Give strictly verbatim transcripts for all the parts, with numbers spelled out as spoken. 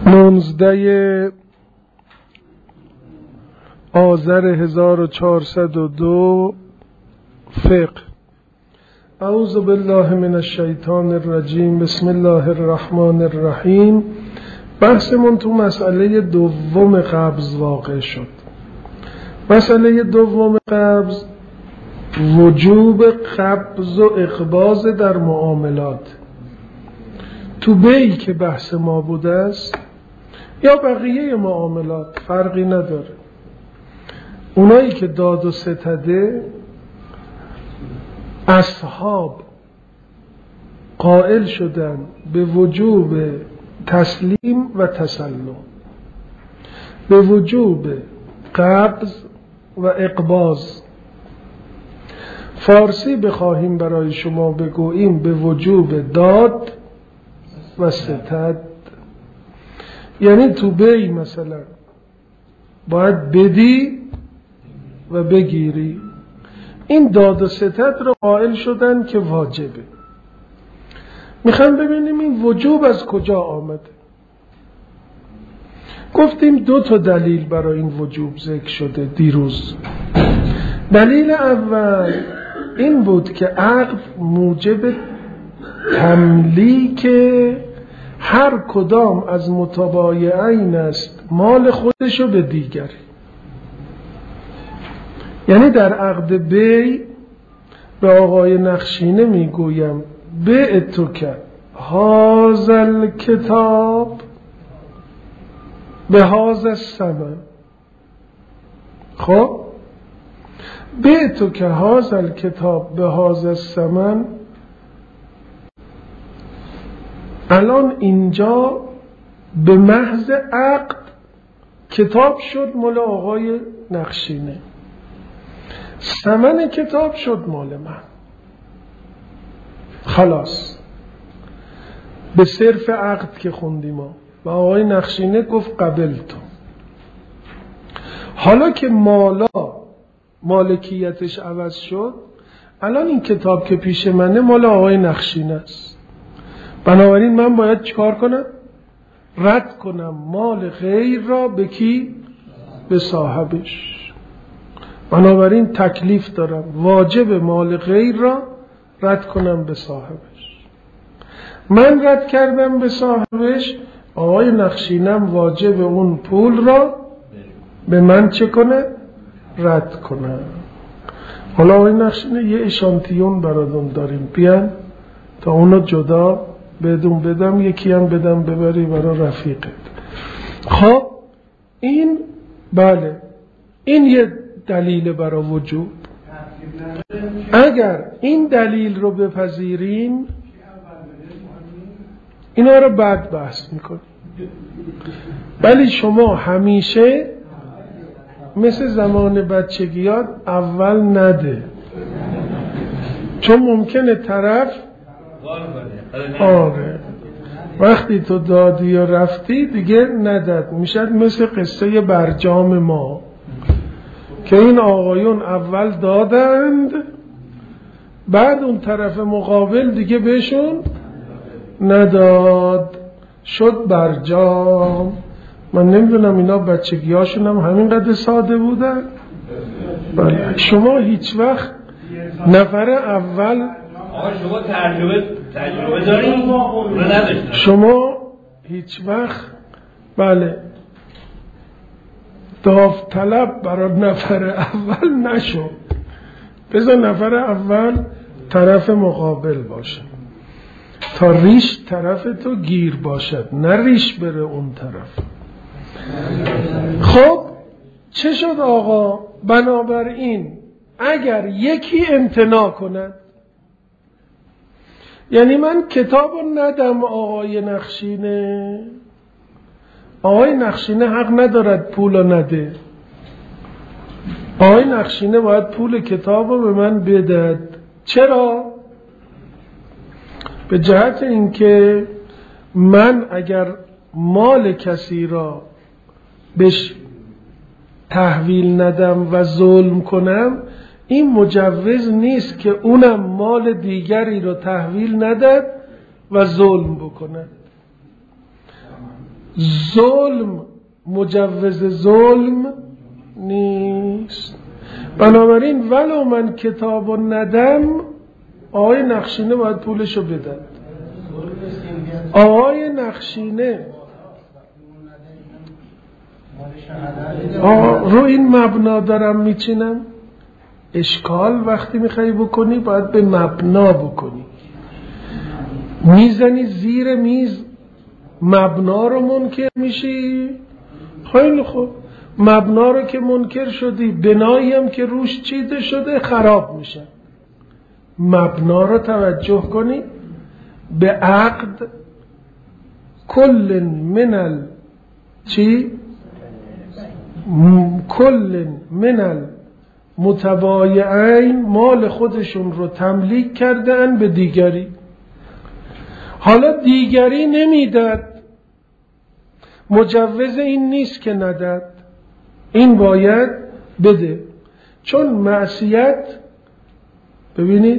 نوزده آذر هزار و چهارصد و دو فقه. اعوذ بالله من الشیطان الرجیم. بسم الله الرحمن الرحیم. بحثمون تو مسئله دوم قبض واقع شد. مسئله دوم قبض وجوب قبض و اقباض در معاملات. تو بیع که بحث ما بوده است یا بقیه معاملات فرقی نداره. اونایی که داد و ستده اصحاب قائل شدن به وجوب تسلیم و تسلم، به وجوب قبض و اقباض. فارسی بخواهیم برای شما بگوییم به وجوب داد و ستد. یعنی تو بیع مثلا باید بدی و بگیری. این داد و ستد رو قائل شدن که واجبه. میخوام ببینیم این وجوب از کجا آمده. گفتیم دو تا دلیل برای این وجوب ذکر شده دیروز. دلیل اول این بود که عقد موجب تملیک هر کدام از متبایعین است مال خودشو به دیگری. یعنی در عقد بیع به آقای نخشینه میگویم بیع تو که هازل کتاب به هازل ثمن. خب بیع تو که هازل کتاب به هازل ثمن. الان اینجا به محض عقد کتاب شد مال آقای نخشینه، ثمن کتاب شد مال من. خلاص به صرف عقد که خوندیم ما و آقای نخشینه گفت قبل تو. حالا که مالا مالکیتش عوض شد، الان این کتاب که پیش منه مال آقای نخشینه است. بنابراین من باید چیکار کنم؟ رد کنم مال غیر را به کی؟ به صاحبش. بنابراین تکلیف دارم، واجب مال غیر را رد کنم به صاحبش. من رد کردم به صاحبش، آقای نخشینم واجب اون پول را به من چه کنه؟ رد کنه. حالا آقای نخشینه یه اشانتیون براتون داریم، بیان تا اونو جدا بدون بدم، یکی هم بدم ببری برای رفیقت. خب این بله این یه دلیل برای وجوب. اگر این دلیل رو بپذیریم اینا رو بعد بحث میکنیم. ولی شما همیشه مثل زمان بچگیات اول نده، چون ممکنه طرف آره وقتی تو دادی و رفتی دیگه نداد. میشد مثل قصه برجام ما که این آقایون اول دادند، بعد اون طرف مقابل دیگه بهشون نداد، شد برجام. من نمیدونم اینا بچگیاشون هم همین قدر ساده بودن. بله. شما هیچ وقت نفر اول شما تجربه تجربه دارین رو نداشتین. شما هیچ وقت بله داوطلب برای نفر اول نشو. بذار نفر اول طرف مقابل باشه تا ریش طرف تو گیر باشد، نه ریش بره اون طرف. خب چه شد آقا؟ بنابراین اگر یکی امتناع کند، یعنی من کتابو ندم آقای نخشینه، آقای نخشینه حق ندارد پولو نده. آقای نخشینه باید پول کتابو به من بدهد. چرا؟ به جهت اینکه من اگر مال کسی را بهش تحویل ندم و ظلم کنم، این مجوز نیست که اونم مال دیگری را تحویل ندهد و ظلم بکند. ظلم مجوز ظلم نیست. بنابراین ولو من کتاب و ندم، آقای نخشینه باید پولشو بدن. آقای نخشینه رو این مبنا دارم میچینم. اشکال وقتی میخوای بکنی باید به مبنا بکنی. میزنی زیر میز مبنا رو منکر میشی. خیلی خوب، مبنا رو که منکر شدی، بنایی هم که روش چیده شده خراب میشه. مبنا رو توجه کنی. به عقد کل من ال چی؟ کل من المتبایعین مال خودشون رو تملیک کردن به دیگری. حالا دیگری نمیداد، مجوز این نیست که نداد، این باید بده. چون معصیت، ببینید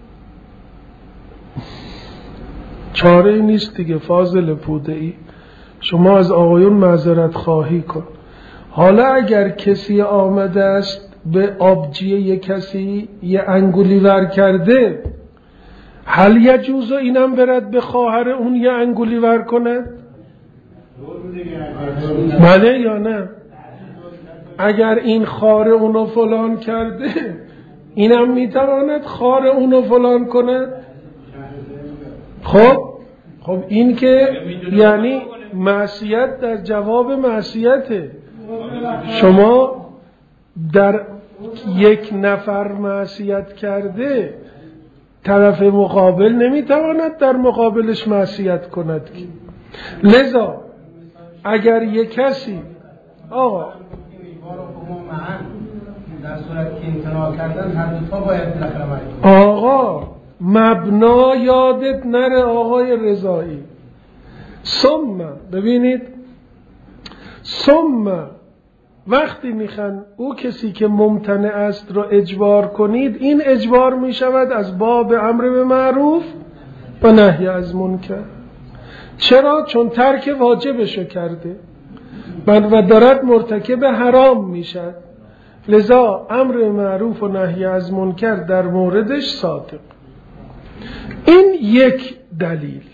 چاره نیست دیگه. فاضل پوده‌ای، شما از آقایون معذرت خواهی کن. حالا اگر کسی آمده است به آبجی یک کسی یه انگولی ور کرده، هل یجوز اینم برد به خواهر اون یه انگولی ور کند؟ بله یا نه؟ اگر این خار اونو فلان کرده، اینم میتواند خار اونو فلان کند؟ خب خب این که یعنی معصیت در جواب معصیته. شما در یک نفر معصیت کرده، طرف مقابل نمیتواند در مقابلش معصیت کند. لذا اگر یک کسی آقا در صورت که امتناع کردن هر دو تا باید بالاخره آقا مبنا یادت نره آقای رضایی. ثم ببینید، ثم وقتی میخوان او کسی که ممتنع است را اجبار کنید، این اجبار میشود از باب امر به معروف و نهی از منکر. چرا؟ چون ترک واجبشو کرده و دارد مرتکب حرام میشد. لذا امر به معروف و نهی از منکر در موردش صادق. این یک دلیل.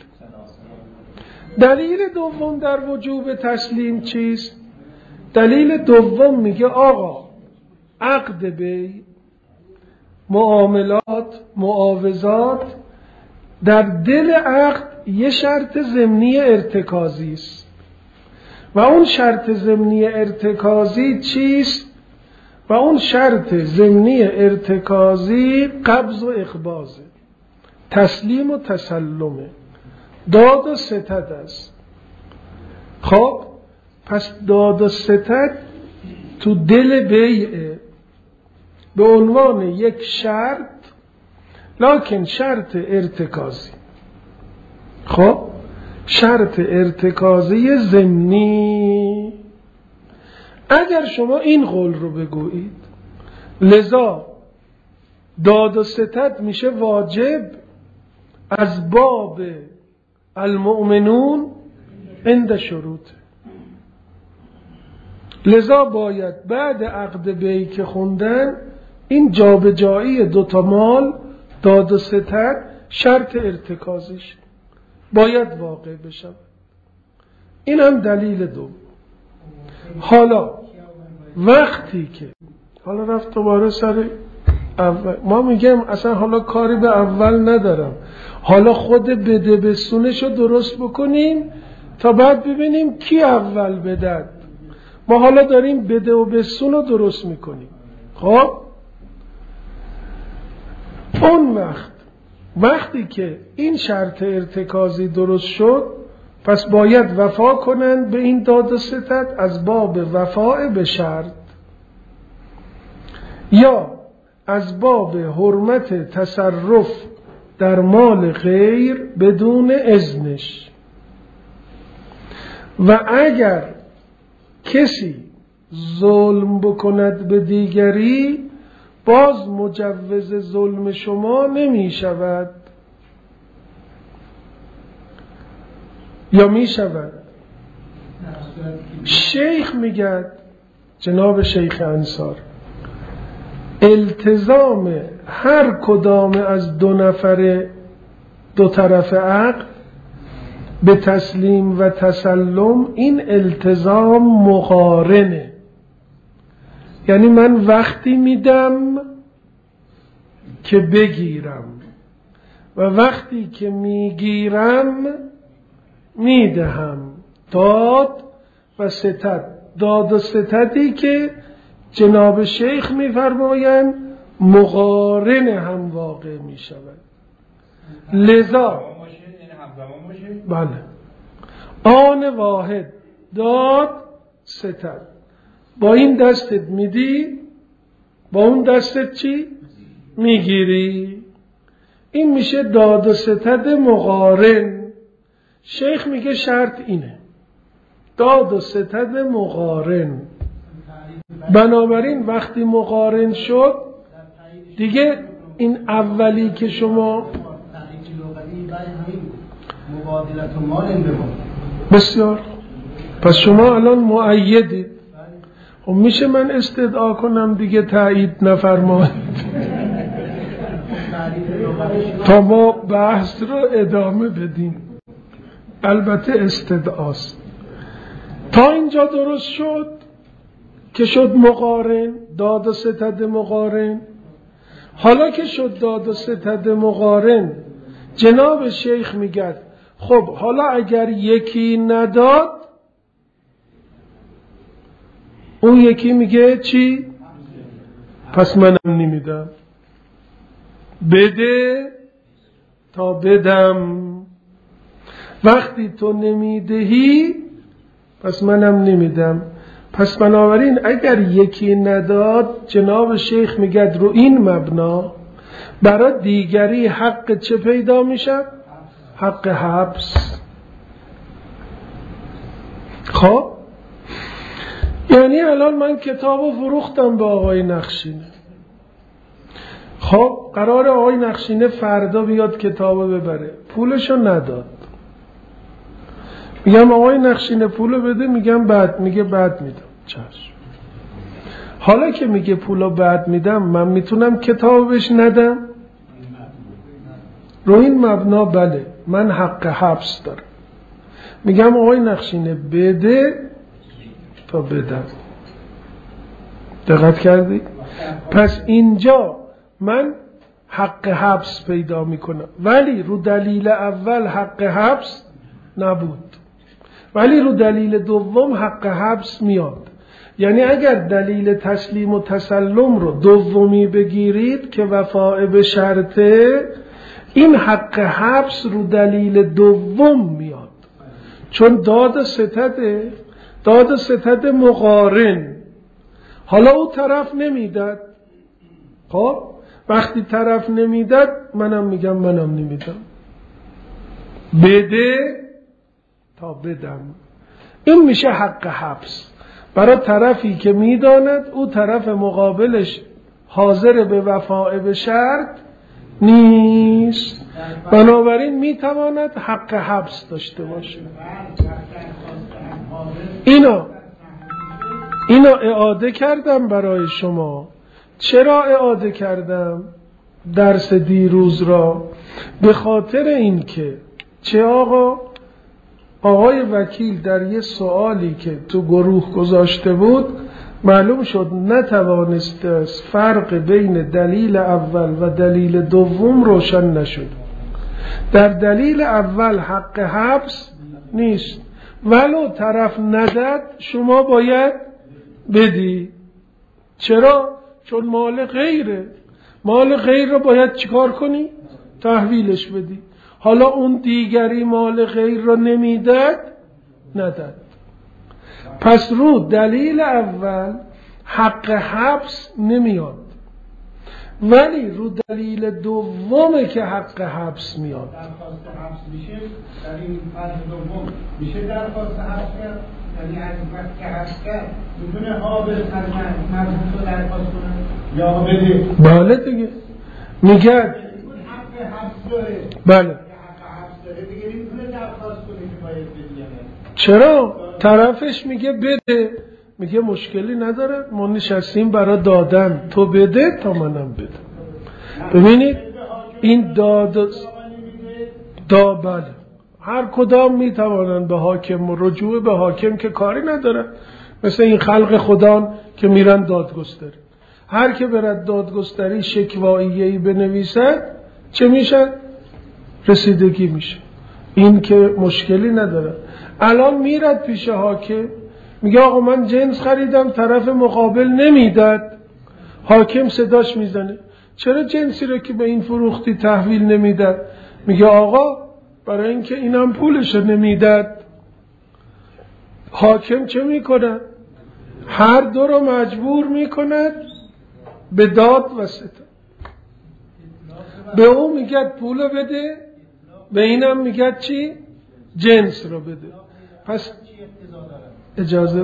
دلیل دوم در وجوب تسلیم چیست؟ دلیل دوم میگه آقا عقد بی، معاملات، معاوضات، در دل عقد یه شرط ضمنی ارتکازی است و اون شرط ضمنی ارتکازی چیست؟ و اون شرط ضمنی ارتکازی قبض و اخبازه، تسلیم و تسلمه، داد و ستد است. خب پس داد و ستد تو دل بیعه به عنوان یک شرط، لکن شرط ارتکازی. خب شرط ارتکازی ضمنی. اگر شما این قول رو بگویید، لذا داد و ستد میشه واجب از باب المؤمنون عند شروط. لذا باید بعد عقد بی که خوندن این جابجایی دوتا مال، داد و ستد، شرط ارتکازیش باید واقع بشه. این هم دلیل دوم. حالا وقتی که حالا رفت دوباره سر اول، ما میگم اصلا حالا کاری به اول ندارم، حالا خود بده بستونشو درست بکنیم تا بعد ببینیم کی اول بدد. ما حالا داریم بده و بستون رو درست میکنیم. خب اون وقت وقتی که این شرط ارتکازی درست شد، پس باید وفا کنند به این داد و ستد از باب وفاء به شرط یا از باب حرمت تصرف در مال غیر بدون اذنش. و اگر کسی ظلم بکند به دیگری، باز مجوز ظلم شما نمی شود یا می شود؟ شیخ میگه، جناب شیخ انصار، التزام هر کدام از دو نفر دو طرف عقد به تسلیم و تسلم، این التزام مقارنه. یعنی من وقتی میدم که بگیرم و وقتی که میگیرم میدهم. داد و ستد، داد و ستدی که جناب شیخ میفرمایند مقارن هم واقع میشود. لذا بله آن واحد داد ستد، با این دستت میدی با اون دستت چی؟ میگیری. این میشه داد و ستد مقارن. شیخ میگه شرط اینه، داد و ستد مقارن. بنابراین وقتی مقارن شد دیگه این اولی که شما بسیار، پس شما الان مؤیدید. خب میشه من استدعا کنم دیگه تایید نفرمایید تا ما بحث رو ادامه بدیم. البته استدعاست. تا اینجا درست شد که شد مقارن، داد و ستد مقارن. حالا که شد داد و ستد مقارن، جناب شیخ میگه خب حالا اگر یکی نداد، اون یکی میگه چی؟ پس منم نمیدم. بده تا بدم. وقتی تو نمیدهی پس منم نمیدم. پس بنابراین اگر یکی نداد، جناب شیخ میگه رو این مبنا برای دیگری حق چه پیدا میشه؟ حق حبس. خب یعنی الان من کتابو فروختم به آقای نخشینه. خب قرار آقای نخشینه فردا بیاد کتابو ببره، پولشو نداد. میگم آقای نخشینه پولو بده، میگم بعد، میگه بعد میدم. چشم. حالا که میگه پولو بعد میدم، من میتونم کتابو بهش ندم؟ رو این مبنا بله، من حق حبس دارم. میگم آقای نخشینه بده تا بدم. دقت کردی؟ پس اینجا من حق حبس پیدا میکنم، ولی رو دلیل اول حق حبس نبود، ولی رو دلیل دوم حق حبس میاد. یعنی اگر دلیل تسلیم و تسلم رو دومی بگیرید که وفاء به شرطه، این حق حبس رو دلیل دوم میاد، چون داد ستده، داد ستد مقارن. حالا او طرف نمیداد. خب وقتی طرف نمیداد، منم میگم منم نمیدم. بده تا بدم. این میشه حق حبس برای طرفی که میداند او طرف مقابلش حاضر به وفاء به شرط نیست، بنابراین میتواند حق حبس داشته باشه. اینو اینو اعاده کردم برای شما. چرا اعاده کردم درس دیروز را؟ به خاطر این که چه آقا آقای وکیل در یه سوالی که تو گروه گذاشته بود معلوم شد نتوانسته فرق بین دلیل اول و دلیل دوم روشن نشد. در دلیل اول حق حبس نیست، ولو طرف نداد شما باید بدی. چرا؟ چون مال غیره. مال غیر رو باید چیکار کنی؟ تحویلش بدی. حالا اون دیگری مال غیر رو نمیداد، نداد. پس رو دلیل اول حق حبس نمیاد، ولی رو دلیل دومه که حق حبس میاد. درخواست حبس میشه در این فرض دوم میشه درخواست حبس کرد، یعنی از وقت که حبس کرد میتونه ها به مرحوم رو درخواست کنه یا بده. بله دیگه میگه حق حبس داره. بله. حق حبس داره دیگه نمیتونه درخواست کنه که باید بدی. چرا؟ طرفش میگه بده، میگه مشکلی نداره، ما نشستیم برای دادن، تو بده تا منم بده. ببینید این داد دا بله هر کدام میتوانن به حاکم و رجوع به حاکم که کاری ندارن، مثل این خلق خدا که میرن دادگستری. هر که برد دادگستری شکواییه‌ای بنویسد چه میشه؟ رسیدگی میشه. این که مشکلی نداره. الان میرد پیش حاکم میگه آقا من جنس خریدم، طرف مقابل نمیداد. حاکم صداش میزنه چرا جنسی رو که به این فروختی تحویل نمیداد؟ میگه آقا برای اینکه اینم پولش نمیداد. حاکم چه میکنه؟ هر دو رو مجبور میکند به داد و ستد. به اون میگه پولو بده، به اینم میگه چی؟ جنس رو بده. پس اجازه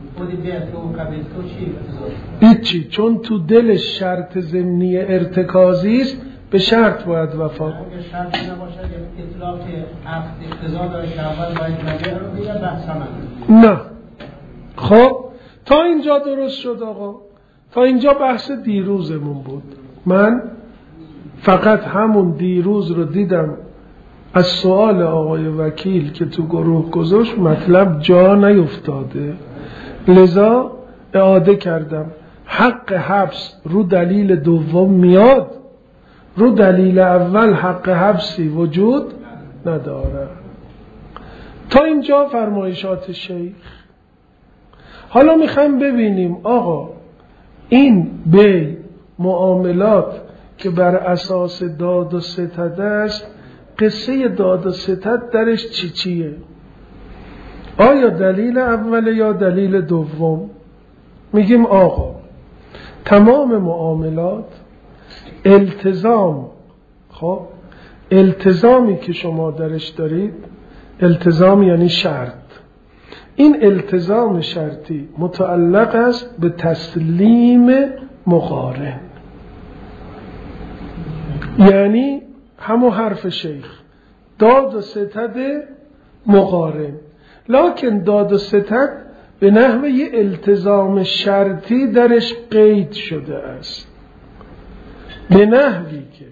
هیچی، چون تو دل شرط ضمنی ارتکازی است به شرط باید وفا. اگه شرط نباشه اطلاق عقد اقتضا داره که اول باید نگه رو بگه بحث هم نه. خب تا اینجا درست شد آقا. تا اینجا بحث دیروزمون بود. من فقط همون دیروز رو دیدم از سوال آقای وکیل که تو گروه گذاشت مطلب جا نیفتاده، لذا اعاده کردم. حق حبس رو دلیل دوم میاد، رو دلیل اول حق حبسی وجود نداره. تا اینجا فرمایشات شیخ. حالا میخوایم ببینیم آقا این بی معاملات که بر اساس داد و ستد است، قصه داد و ستد درش چی چیه؟ آیا دلیل اول یا دلیل دوم؟ میگیم آقا تمام معاملات التزام، خب التزامی که شما درش دارید، التزام یعنی شرط، این التزام شرطی متعلق است به تسلیم مقارن، یعنی همون حرف شیخ داد و ستد مقارن. لکن داد و ستد به نحو یه التزام شرطی درش قید شده است، به نحوی که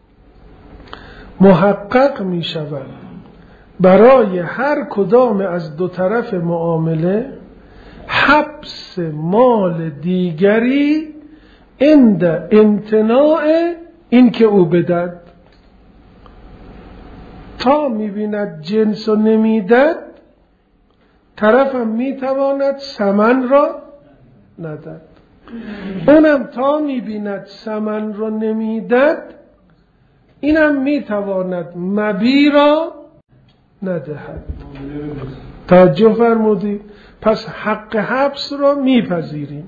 محقق می شود برای هر کدام از دو طرف معامله حبس مال دیگری عند امتناع این که او بدد. تا میبیند جنس و نمیدد، طرفم میتواند ثمن را ندد. اونم تا میبیند ثمن را نمیدد، اینم میتواند مبی را ندهد. توجه فرمودید؟ پس حق حبس را میپذیریم.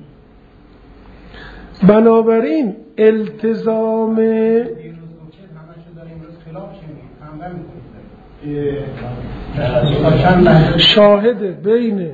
بنابراین التزام شاهد بین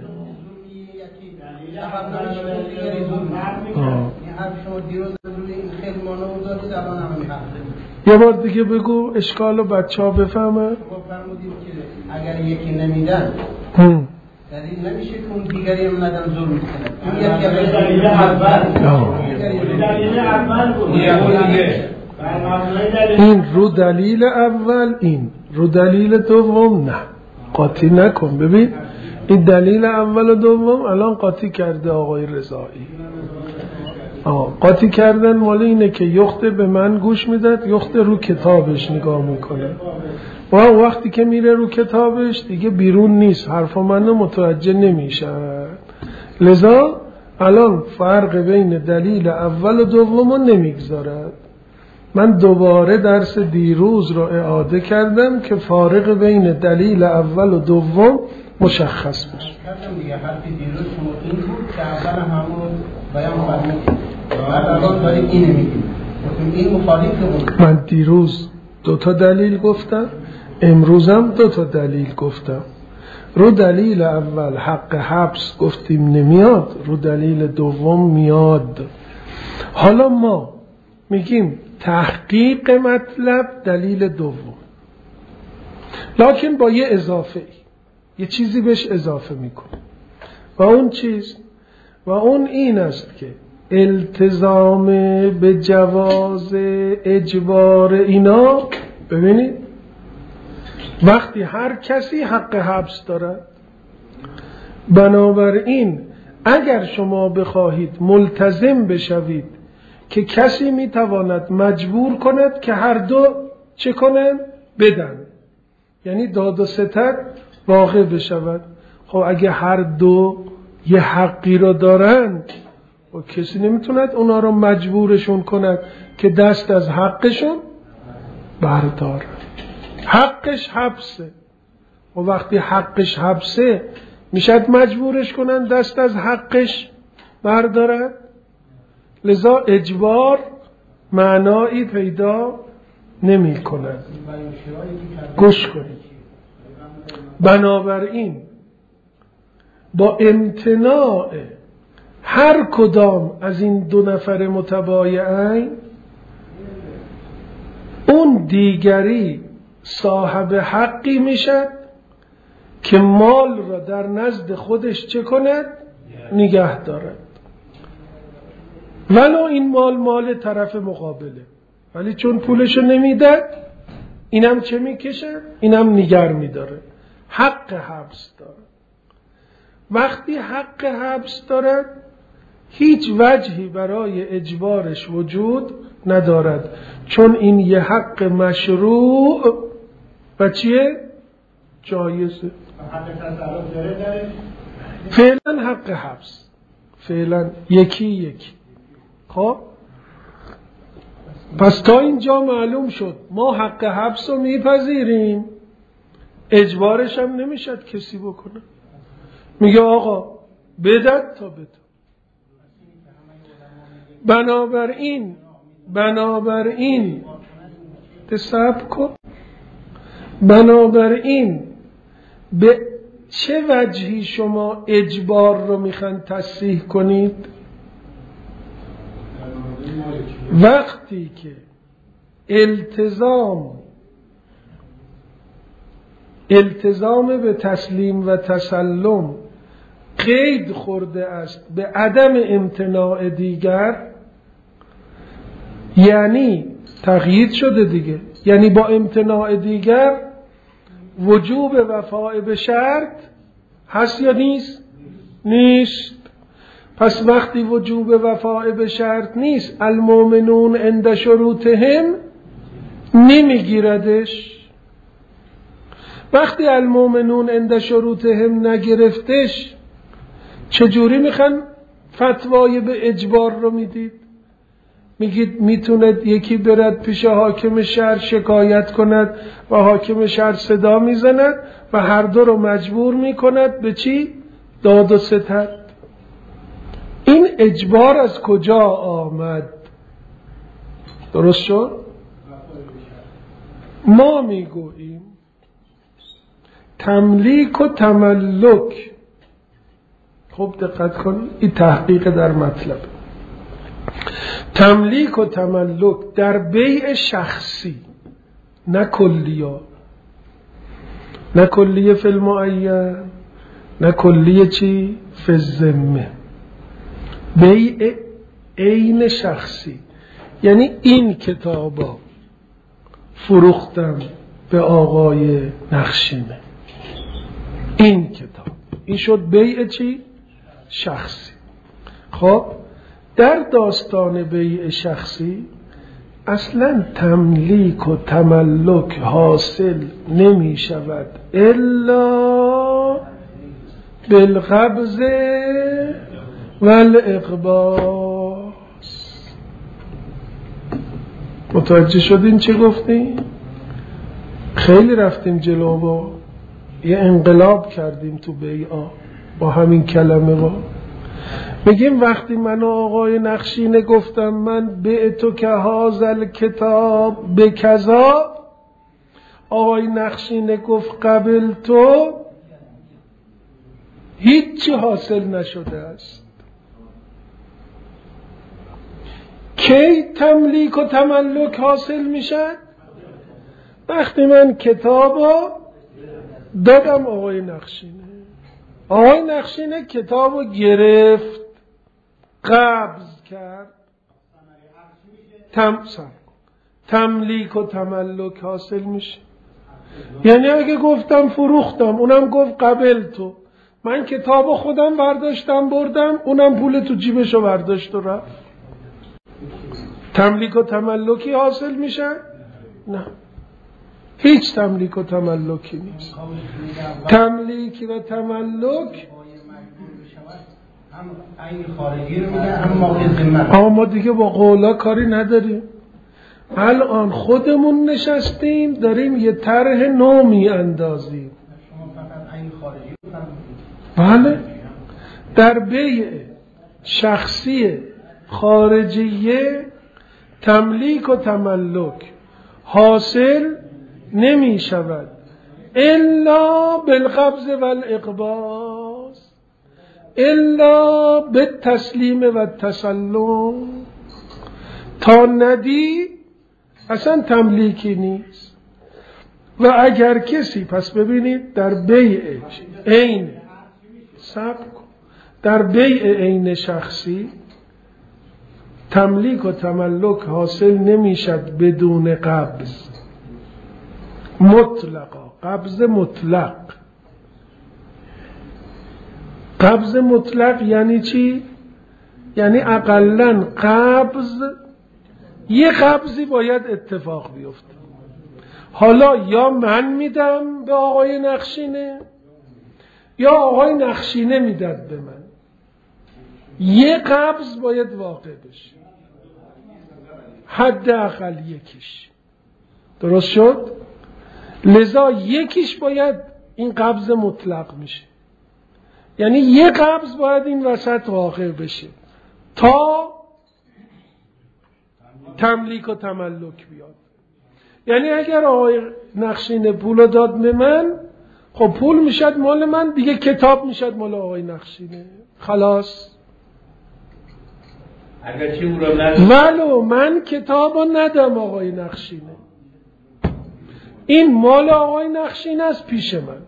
یه بار دیگه بگو اشکالو بچه ها بفهمه. فرمودیم که اگر یکی نمیدن دلیل نمیشه که اون دیگری هم ندن ظلم میکنه. اون یکی دلیل اول دلیل اول بود. این رو دلیل اول، این رو دلیل دوم نه، قاطی نکن. ببین این دلیل اول و دوم الان قاطی کرده آقای رضایی. قاطی کردن مال اینه که یخته به من گوش میداد، یخته رو کتابش نگاه میکنه و وقتی که میره رو کتابش دیگه بیرون نیست، حرف منو متوجه نمیشه. لذا الان فرق بین دلیل اول و دوم رو نمیگذارد. من دوباره درس دیروز رو اعاده کردم که فارق بین دلیل اول و دوم مشخص بشه. کردم دیگه حرفی دیروز شما این بود که اول همون بیان فرمودید، بعد الان دارید اینو میگید. این مخالف بود. من دیروز دو تا دلیل گفتم، امروزم دو تا دلیل گفتم. رو دلیل اول حق حبس گفتیم نمیاد، رو دلیل دوم میاد. حالا ما میگیم تحقیق مطلب دلیل دوم، لکن با یه اضافه، یه چیزی بهش اضافه میکنه. و اون چیست؟ و اون این است که التزام به جواز اجبار اینا، ببینید وقتی هر کسی حق حبس دارد، بنابراین اگر شما بخواهید ملتزم بشوید که کسی میتواند مجبور کند که هر دو چه کنن؟ بدن، یعنی داد و ستد واقع بشود. خب اگه هر دو یه حقی رو دارند و کسی نمیتوند اونا رو مجبورشون کند که دست از حقشون بردار. حقش حبسه و وقتی حقش حبسه میشد مجبورش کنن دست از حقش بردارد. لذا اجبار معنایی پیدا نمی کند. گوش کنید. بنابراین با امتناع هر کدام از این دو نفر متبایعین، اون دیگری صاحب حقی میشد که مال را در نزد خودش چه کند؟ نگه دارد. ولو این مال مال طرف مقابله، ولی چون پولشو نمیده اینم چه میکشه؟ اینم نگر میداره. حق حبس داره. وقتی حق حبس دارد هیچ وجهی برای اجبارش وجود ندارد، چون این یه حق مشروع و چیه؟ جایزه. فعلا حق حبس، فعلا یکی یکی. خب پس تا اینجا معلوم شد ما حق حبس رو میپذیریم، اجبارش هم نمیشد کسی بکنه. میگه آقا بدد تا بده. بنابراین بنابراین تصب کن بنابراین به چه وجهی شما اجبار رو میخواین تصحیح کنید؟ وقتی که التزام التزام به تسلیم و تسلم قید خورده است به عدم امتناع دیگر، یعنی تقیید شده دیگه، یعنی با امتناع دیگر وجوب وفاء به شرط هست یا نیست؟ نیست. پس وقتی وجوب وفاء به شرط نیست، المؤمنون عند شروطهم نمیگیردش. وقتی المؤمنون عند شروطهم نگرفتش، چجوری میخوان فتوای به اجبار رو میدید؟ میگید میتوند یکی برد پیش حاکم شهر شکایت کند و حاکم شهر صدا میزند و هر دو رو مجبور میکند به چی؟ داد و ستد. این اجبار از کجا آمد؟ درست شد؟ ما میگوییم تملیک و تملک. خوب دقت کنید، این تحقیق در مطلب. تملیک و تملک در بیع شخصی، نه کلیه، نه کلیه فی المعین، نه کلیه چی؟ فی الذمه. بیع عین شخصی، یعنی این کتابا فروختم به آقای نخشینه، این کتاب، این شد بیع چی؟ شخصی. خب در داستان بیع شخصی اصلا تملیک و تملک حاصل نمی شود الا بالقبض والاقباض. متوجه شدین چه گفتیم؟ خیلی رفتیم جلو با یه انقلاب کردیم تو بیعا با همین کلمه. با میگیم وقتی من و آقای نخشینه گفتم من بعتو که هازل کتاب به کذا، آقای نخشینه گفت قبل تو، هیچی حاصل نشده است. کی تملیک و تملک حاصل میشد؟ وقتی من کتابو دادم آقای نخشینه، آقای نخشینه کتابو گرفت، قبض کرد، تم تملیک و تملک حاصل میشه. یعنی اگه گفتم فروختم، اونم گفت قبل تو، من کتابو خودم برداشتم بردم، اونم پول تو جیبشو برداشت و رفت، تملیک و تملکی حاصل میشه؟ نه، هیچ تملیک و تملکی نیست. تملیک و تملک هم عین خارجی رو میگن، هم موقع ذمت. اما ما دیگه با قولا کاری نداریم. الان خودمون نشستیم داریم یه طرح نو می اندازیم. شما فقط عین خارجی رو فهمیدید. بله، در بیع شخصی خارجیه تملیک و تملک حاصل نمی شود الا بالقبض والاقباض، الا بالتسلیم و التسلم. تا ندی اصلا تملیکی نیست. و اگر کسی، پس ببینید در بیع عین صبر کن، در بیع عین شخصی تملیک و تملک حاصل نمیشد بدون قبض مطلقا. قبض مطلق، قبض مطلق یعنی چی؟ یعنی اقلن قبض، یه قبضی باید اتفاق بیفته. حالا یا من میدم به آقای نخشینه یا آقای نخشینه میداد به من، یه قبض باید واقع بشه، حداقل یکیش. درست شد؟ لذا یکیش باید این قبض مطلق میشه، یعنی یه قبض باید این وسط واقع بشه تا تملیک و تملک بیاد. یعنی اگر آقای نخشینه پول داد به من، خب پول میشد مال من دیگه، کتاب میشد مال آقای نخشینه، خلاص. اگر چی او رو نداد، ولو من کتابو ندم آقای نخشینه، این مال آقای نخشینه است پیش من.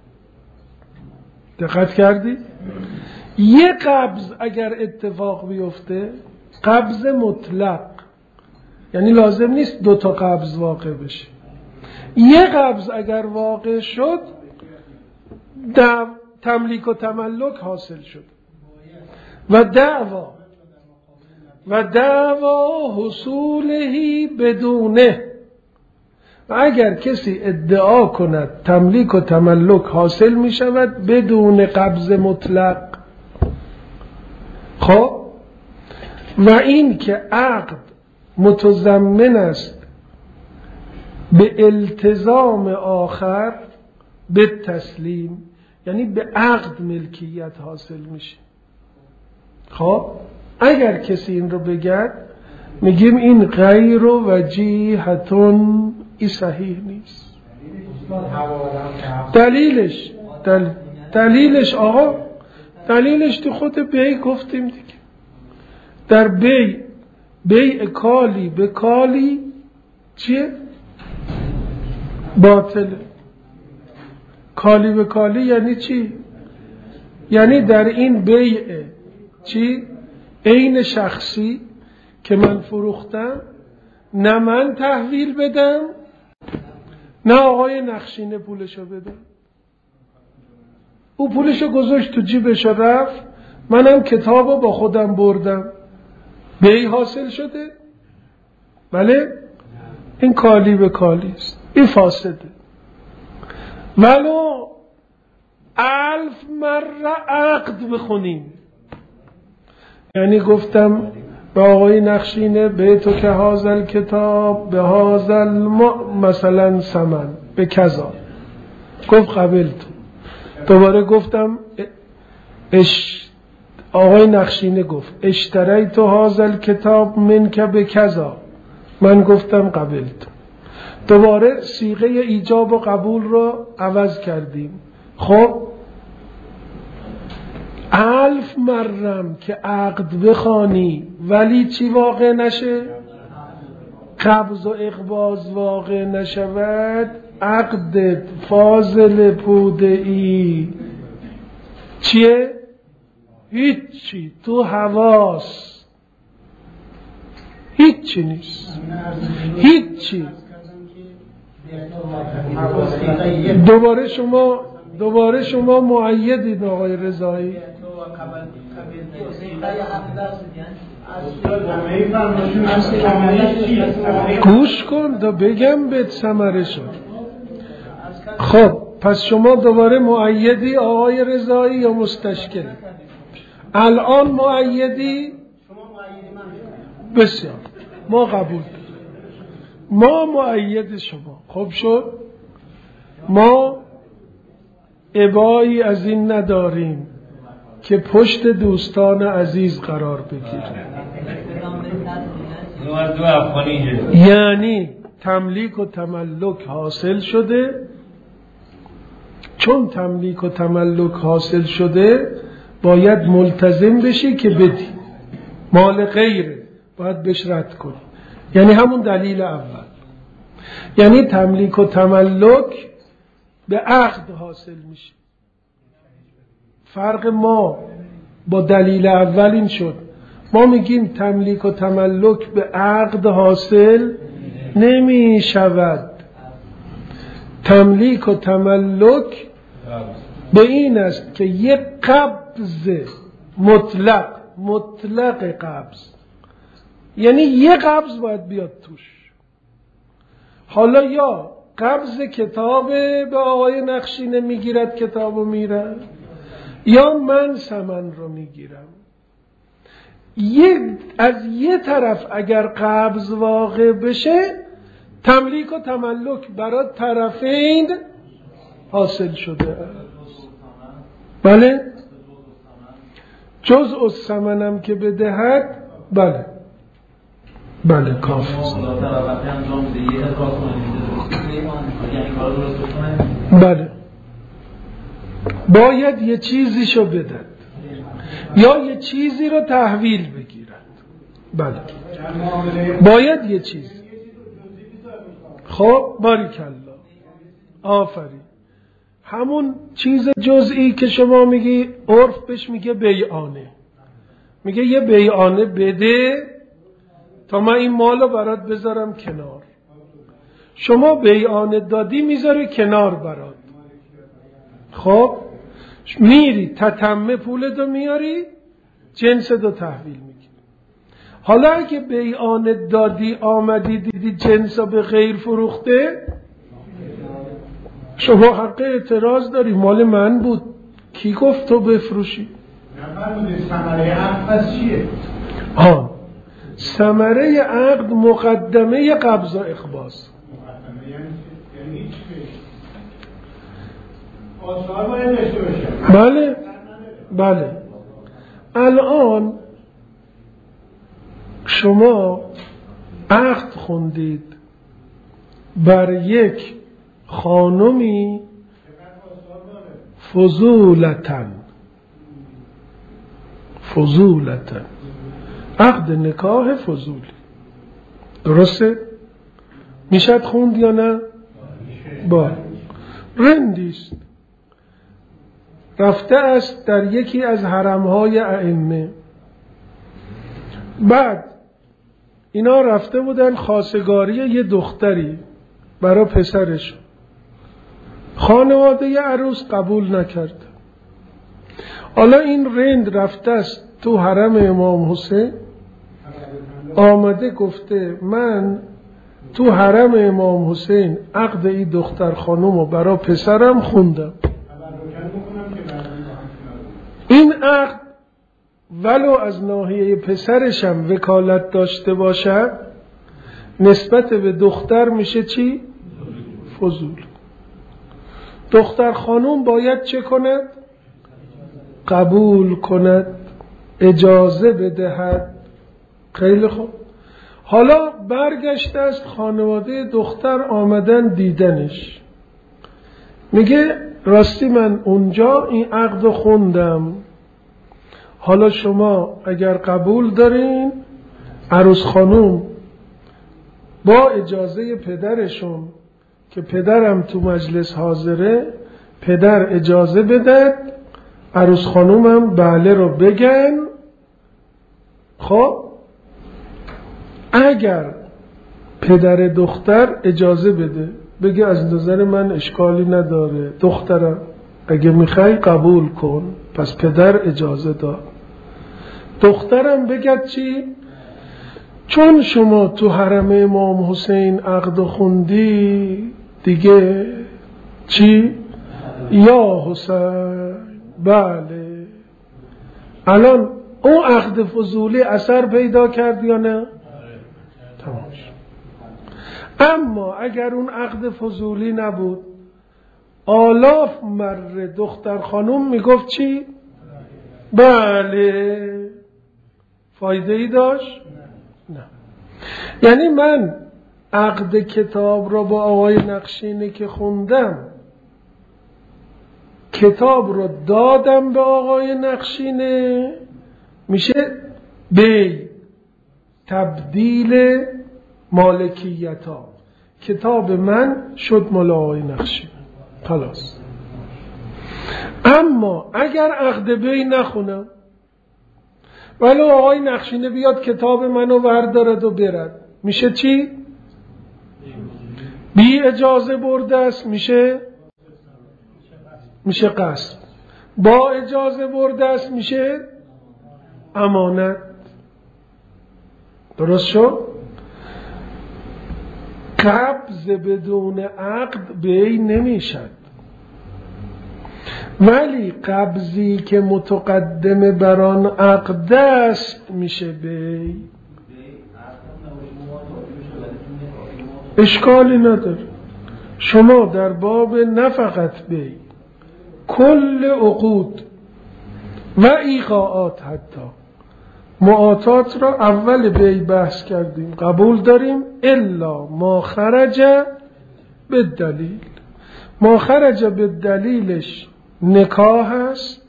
دقت کردی؟ یه قبض اگر اتفاق بیفته، قبض مطلق، یعنی لازم نیست دو تا قبض واقع بشه، یه قبض اگر واقع شد دعو تملیک و تملک حاصل شد. و دعوا و دعوا حصولهی بدونه، و اگر کسی ادعا کند تملیک و تملک حاصل می شود بدون قبض مطلق، خب و این که عقد متضمن است به التزام آخر به تسلیم، یعنی به عقد ملکیت حاصل میشه. خب اگر کسی این رو بگه میگیم این غیر وجیهتون، این صحیح نیست. دلیلش دل... دلیلش آقا دلیلش تو خود بیع گفتیم دیگه. در بیع بیع کالی به کالی چیه؟ باطله. کالی به کالی یعنی چی؟ یعنی در این بیع چی؟ عین شخصی که من فروختم، نه من تحویل بدم نه آقای نخشینه پولشو بدم. او پولشو گذاشت تو جیبش رفت، منم کتابو با خودم بردم، بیع حاصل شده؟ بله؟ این کالی به کالی است، این فاسده. ولو الف مره عقد بخونیم، یعنی گفتم به آقای نخشینه به تو که هازل کتاب به هازل مثلا سمن به کذا، گفت قبل تو. دوباره گفتم اش آقای نخشینه گفت اشتری تو هازل کتاب من که به کذا، من گفتم قبل تو. دوباره صیغه ایجاب و قبول رو عوض کردیم. خب الف مرم که عقد بخوانی ولی چی واقع نشه؟ قبض و اقباض واقع نشود، عقد فاضل پوده ای چیه؟ هیچی، تو حواس هیچی نیست، هیچی. دوباره شما دوباره شما مؤیدید آقای رضایی. گوش کن تا بگم بهت ثمره شد. خب پس شما دوباره مؤیدی آقای رضایی یا مستشکل؟ الان مؤیدی؟ بسیار، ما قبول ما مؤید شما. خب شد، ما ابایی از این نداریم که پشت دوستان عزیز قرار بگیریم. یعنی تملیک و تملک حاصل شده. چون تملیک و تملک حاصل شده باید ملتزم بشی که بدی، مال غیره باید بهش رد کنی. یعنی همون دلیل اول، یعنی تملیک و تملک به عقد حاصل میشه. فرق ما با دلیل اول این شد، ما میگیم تملیک و تملک به عقد حاصل نمی شود. تملیک و تملک به این است که یک قبض مطلق مطلق قبض، یعنی یک قبض باید بیاد توش. حالا یا قبض کتاب به آقای نقشینه میگیرد، کتابو میره، یا من ثمن رو میگیرم. یک از یه طرف اگر قبض واقع بشه، تملیک و تملک برای طرفین حاصل شده. بله، جزء الثمنم که بدهد، بله بله کافی است. بله، باید یه چیزی شو بدهد یا یه چیزی رو تحویل بگیرد. بله، باید یه چیز. خب باریکالله، آفرین. همون چیز جزئی که شما میگی عرف بهش میگه بیعانه. میگه یه بیعانه بده تا من این مالو برات بذارم کنار. شما بیعانه دادی میذاری کنار برات. خب میری تتمه پولتو میاری، جنس دو تحویل میگیری. حالا اگه بیعانه دادی آمدی دیدی جنسو به غیر فروخته، شما حق اعتراض داری، مال من بود، کی گفت تو بفروشی؟ نفرمودی ثمره عقد پس چیه؟ آه ثمره عقد مقدمه قبض و اخباز. مقدمه یعنی یعنی چی؟ آثار باید داشته باشه. بله بله. الان شما عقد خوندید بر یک خانمی فضولتن فضولتن عقد نکاح فضولی، درسته؟ میشد خوند یا نه؟ با رندیست رفته است در یکی از حرمهای ائمه. بعد اینا رفته بودن خواستگاری یه دختری برای پسرش. خانواده ی عروس قبول نکرد. حالا این رند رفته است تو حرم امام حسین، آمده گفته من تو حرم امام حسین عقد این دختر خانم رو برای پسرم خوندم. این عقد ولو از ناحیه پسرشم وکالت داشته باشد، نسبت به دختر میشه چی؟ فضول. دختر خانم باید چه کند؟ قبول کند، اجازه بدهد. خیلی خوب. حالا برگشته است خانواده دختر آمدن دیدنش، میگه راستی من اونجا این عقد خوندم، حالا شما اگر قبول دارین عروس خانوم با اجازه پدرشون که پدرم تو مجلس حاضره، پدر اجازه بدهد عروس خانومم بله رو بگن. خب اگر پدر دختر اجازه بده، بگه از نظر من اشکالی نداره دخترم، اگه میخوای قبول کن، پس پدر اجازه داد. دخترم بگه چی؟ چون شما تو حرم امام حسین عقد خوندی دیگه چی؟ یا حسین بله. الان اون عقد فضولی اثر پیدا کرد یا نه؟ تمام شد. اما اگر اون عقد فضولی نبود، آلاف مره دختر خانوم میگفت چی؟ بله. فایده ای داشت؟ نه. یعنی من عقد کتاب را با آقای نقشینی که خوندم، کتاب رو دادم به آقای نقشینه، میشه بی تبدیل مالکیت ها. کتاب من شد مال آقای نقشینه خلاص. اما اگر عقد بی نخونم ولی آقای نقشینه بیاد کتاب منو وردارد و برد، میشه چی؟ بی اجازه برده است، میشه میشه قصد. با اجازه برده است میشه امانت. درست شد؟ قبض بدون عقد بی نمیشد، ولی قبضی که متقدم بران عقد است میشه بی. اشکالی نداره. شما در باب نفقت بی، کل عقود و ایقاعات، حتی معاطات را اول بی بحث کردیم، قبول داریم. الا ما خرج به دلیل. ما خرج به دلیلش نکاح است،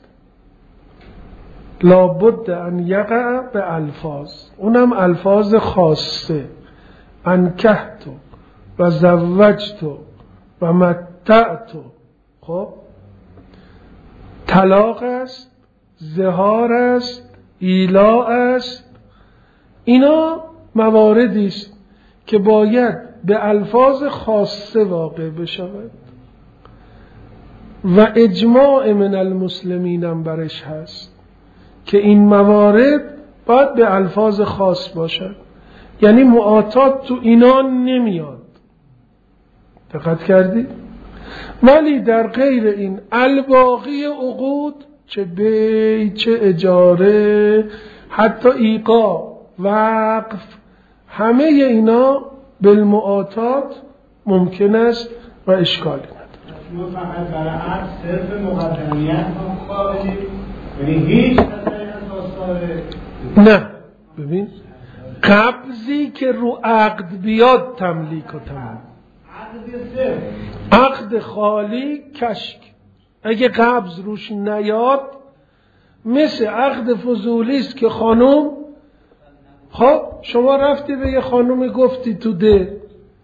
لابد ان یقع به الفاظ، اونم الفاظ خاصه، انکحتو و زوجتو و متعتو. خب طلاق است، زهار است، ایلاء است. اینا مواردی است که باید به الفاظ خاصه واقع بشود و اجماع من المسلمین هم برش هست که این موارد باید به الفاظ خاص باشد. یعنی معاطات تو اینا نمیاد. دقت کردی؟ ولی در غیر این الباقی عقود، چه بی، چه اجاره، حتی ایقاع، وقف، همه اینا بالمعاطات ممکن است و اشکالی نداره. ما فقط برای عقد صرف مقدمیت هم قائلیم، یعنی هیچ اثری اساس داره؟ نه. ببین قبضی که رو عقد بیاد تملیک و تمام. عقد خالی کشک، اگه قبض روش نیاد مثل عقد فضولی است که خانم، خب شما رفتی به یه خانم گفتی تو ده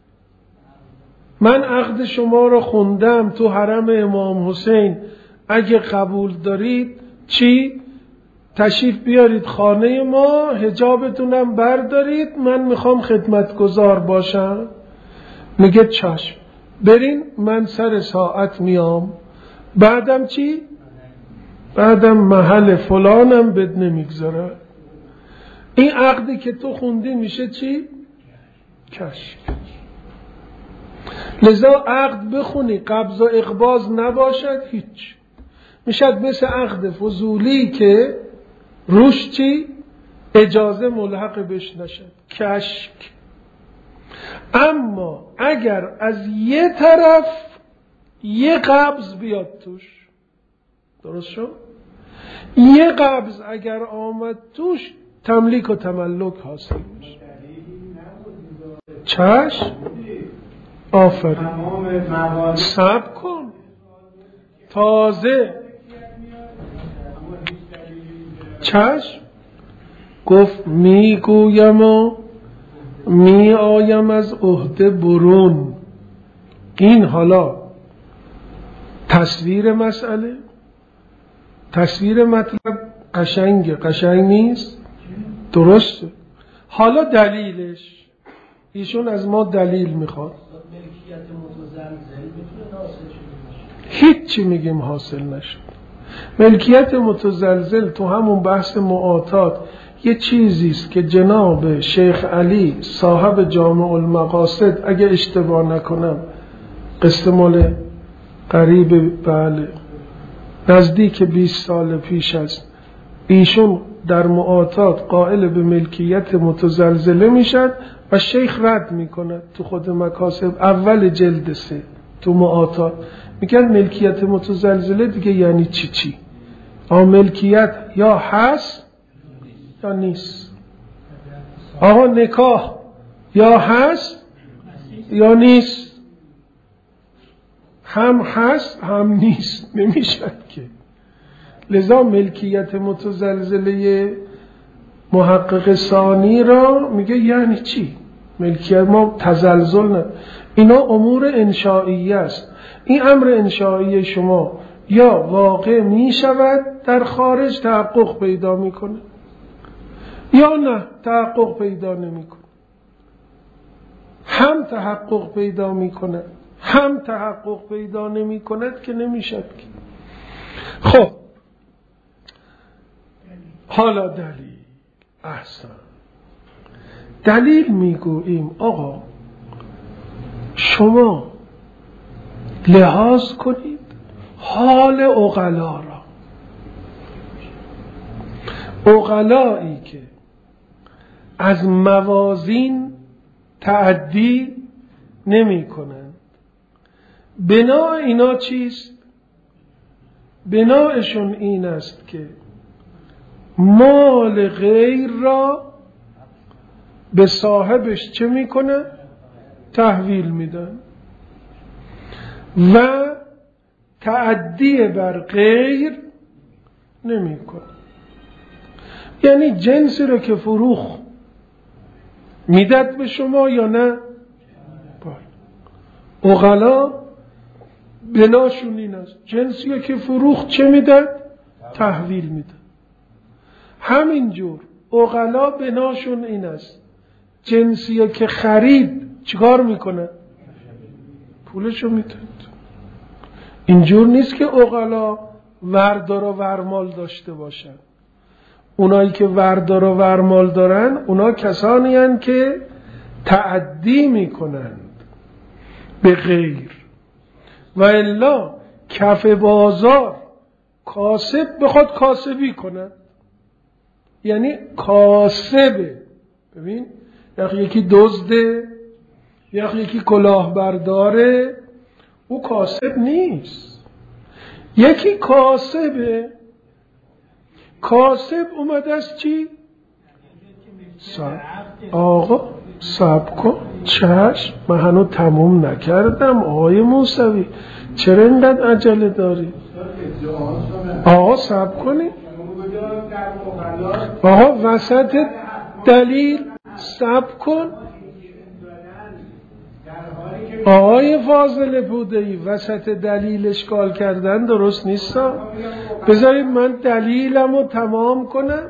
من عقد شما رو خوندم تو حرم امام حسین، اگه قبول دارید چی؟ تشریف بیارید خانه ما، حجابتونم بردارید، من میخوام خدمتگزار باشم. میگه چشم، برین، من سر ساعت میام. بعدم چی؟ بعدم محل فلانم بد نمیگذاره. این عقدی که تو خوندی میشه چی؟ کشف. لذا عقد بخونی قبض و اقباض نباشد هیچ، میشد مثل عقد فضولی که روش چی؟ اجازه ملحق بش نشد، کشک. اما اگر از یه طرف یه قبض بیاد توش، درست شد؟ یه قبض اگر آمد توش تملیک و تملک حاصل میشه. چشم؟ آفرین. صبر کن تازه. چشم؟ گفت میگویم و می آیم از عهده برون. این حالا تصویر مسئله تصویر مطلب قشنگه، قشنگ نیست؟ درسته. حالا دلیلش، ایشون از ما دلیل میخواد. ملکیت متزلزل میتونه حاصل شده؟ هیچی میگیم حاصل نشد. ملکیت متزلزل تو همون بحث معاطات یه چیزیست که جناب شیخ علی صاحب جامع المقاصد، اگه اشتباه نکنم قصه مال قریب، بله نزدیک بیست سال پیش است، ایشون در معاطات قائل به ملکیت متزلزله میشد و شیخ رد میکنه تو خود مکاسب اول جلد سه تو معاطات میگن ملکیت متزلزله دیگه یعنی چی چی؟ آقا ملکیت یا هست یا نیست. آقا نکاح یا هست یا نیست، هم هست هم نیست، نمیشد که. لذا ملکیت متزلزله محقق ثانی را میگه یعنی چی؟ ملکیت ما تزلزل نه، اینا امور انشائیه است. این امر انشائیه شما یا واقع میشود در خارج تحقق پیدا میکنه یا نه تحقق پیدا نمیکنه. هم تحقق پیدا میکنه هم تحقق پیدا نمی کند که نمیشد که. خب حالا دلیل. احسن. دلیل میگوییم آقا شما لحاظ کنید حال عقلا را. عقلایی که از موازین تعدی نمی کنند، بنا اینا چیست؟ بناشون این است که مال غیر را به صاحبش چه میکنه؟ تحویل میدن و تعدی بر غیر نمیکنه. یعنی جنسی رو که فروخ میدد به شما یا نه؟ عقلا بناشون این است، جنسی که فروخت چه میدن؟ تحویل میدن. همینجور عقلا بناشون این است، جنسی که خرید چیکار میکنه؟ پولشو میدن. اینجور نیست که عقلا وردار و ورمال داشته باشن. اونایی که وردار و ورمال دارن اونا کسانی هستند که تعدی میکنند به غیر، و الا کف بازار کاسب بخواد کاسبی کنه، یعنی کاسبه. ببین یکی دزده، یکی کلاهبرداره، او کاسب نیست. یکی کاسبه. کاسب اومده است چی؟ آقا صبر کن، چشم، من هنوز تموم نکردم آقای موسوی، چرا اینقدر عجله داری؟ آقا صبر کنی. آقا وسط دلیل صبر کن. آقای فاضل بوده‌ای وسط دلیل اشکال کردن درست نیست. بذارید من دلیلم رو تمام کنم.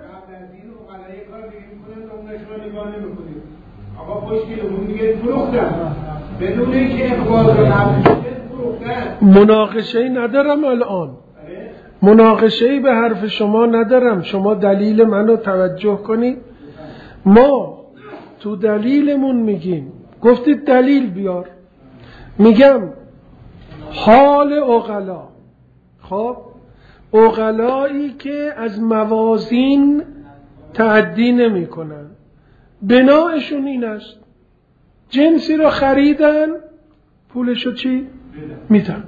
آقا خوشگله اون دیگه فروختن بدون اینکه اخبار رو قبول فروختن. مناقشه‌ای ندارم الان، مناقشه‌ای به حرف شما ندارم. شما دلیل منو توجه کنید. ما تو دلیلمون میگیم، گفتید دلیل بیار، میگم حال عقلا. خب عقلایی که از موازین تعدی نمی کنن، بناءشون این است جنسی رو خریدن پولشو چی؟ میدن.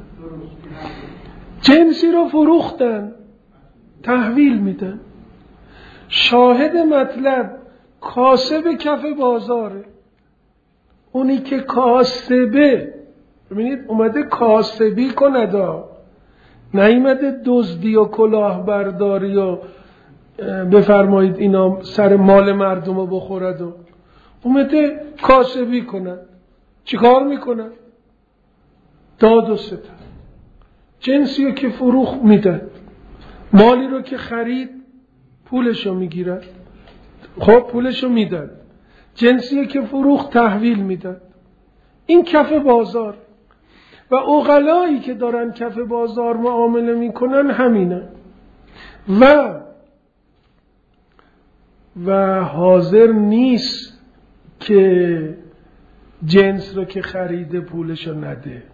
جنسی رو فروختن تحویل میدن. شاهد مطلب کاسب کف بازاره. اونی که کاسبه، ببینید اومده کاسبی کنده، نیامده دزدی و کلاهبرداری و بفرمایید اینا سر مال مردم رو بخورد و اومده کاسبی کنند. چیکار میکنن؟ داد و ستد. جنسی که فروخ میدن مالی رو که خرید پولشو میگیرد، خب پولشو میدن. جنسیه که فروخت تحویل میدن. این کف بازار و عقلایی که دارن کف بازار معامله میکنن همینه و و حاضر نیست که جنس رو که خریده پولشو نده.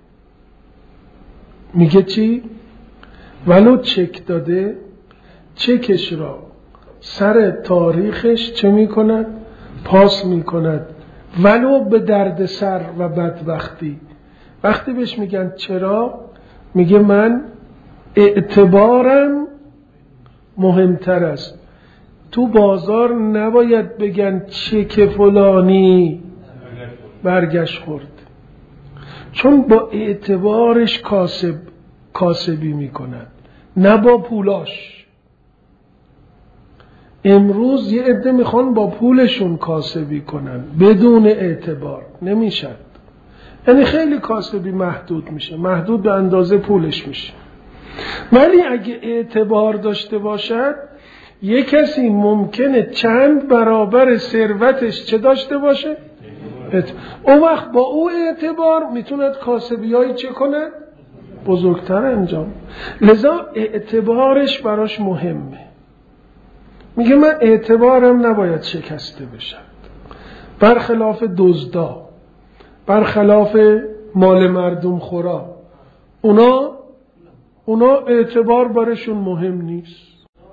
میگه چی؟ ولو چک داده چکش را سر تاریخش چه میکند؟ پاس میکند، ولو به درد سر و بدبختی. وقتی بهش میگن چرا؟ میگه من اعتبارم مهمتر است. تو بازار نباید بگن چک فلانی برگشت خورد، چون با اعتبارش کاسب کاسبی میکنن نه با پولاش. امروز یه عده میخوان با پولشون کاسبی کنن بدون اعتبار، نمیشد. یعنی خیلی کاسبی محدود میشه، محدود به اندازه پولش میشه. ولی اگه اعتبار داشته باشد یه کسی ممکنه چند برابر ثروتش چه داشته باشه؟ اون وقت با او اعتبار میتوند کاسبی هایی چه کند؟ بزرگتر انجام. لذا اعتبارش براش مهمه. میگه من اعتبارم نباید شکسته بشد، برخلاف دزدا، برخلاف مال مردم خورا. اونا اونا اعتبار برشون مهم نیست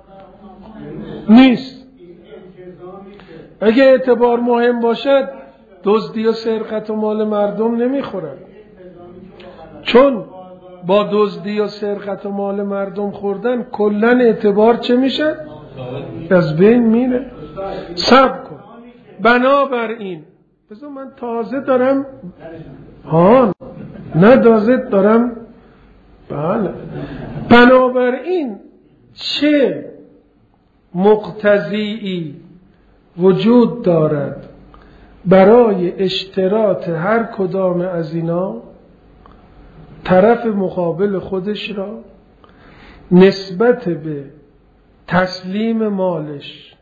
نیست اگه اعتبار مهم باشد دزدی و سرقت و مال مردم نمیخورن، چون با دزدی و سرقت و مال مردم خوردن کلن اعتبار چه میشه؟ از بین میره. صبر کن. بنابراین بذار من تازه دارم ها نه تازه دارم بله. بنابراین چه مقتضیی وجود دارد برای اشتراط هر کدام از اینا طرف مقابل خودش را نسبت به تسلیم مالش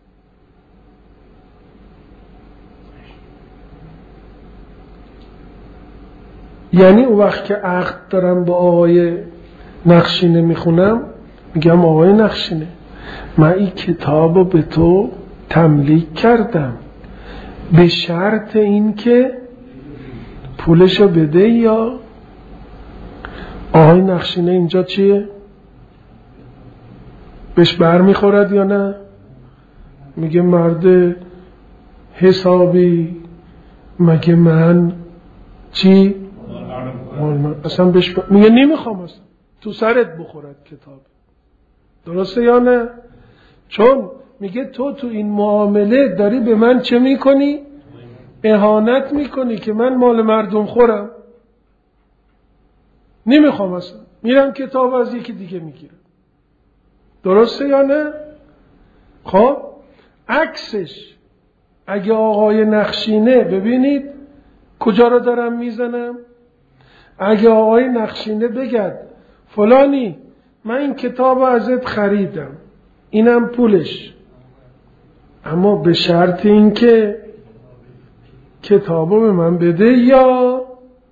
یعنی اون وقت که عقد دارم با آقای نقشینه میخونم میگم آقای نقشینه من این کتابو به تو تملیک کردم به شرط این که پولشو بده. یا آقای نقشینه اینجا چیه؟ بهش بر میخورد یا نه؟ میگه مرد حسابی، مگه من چی؟ اصلا بهش بر... میگه نمیخوام اصلا تو سرت بخورد کتاب. درسته یا نه؟ چون میگه تو تو این معامله داری به من چه میکنی؟ اهانت میکنی که من مال مردم خورم. نمیخوام اصلا، میرم کتاب از یکی دیگه میگیرم. درسته یا نه؟ خب عکسش اگه آقای نقشینه ببینید کجا رو دارم میزنم، اگه آقای نقشینه بگد فلانی من این کتاب ازت خریدم اینم پولش، اما به شرط این که کتابو به من بده، یا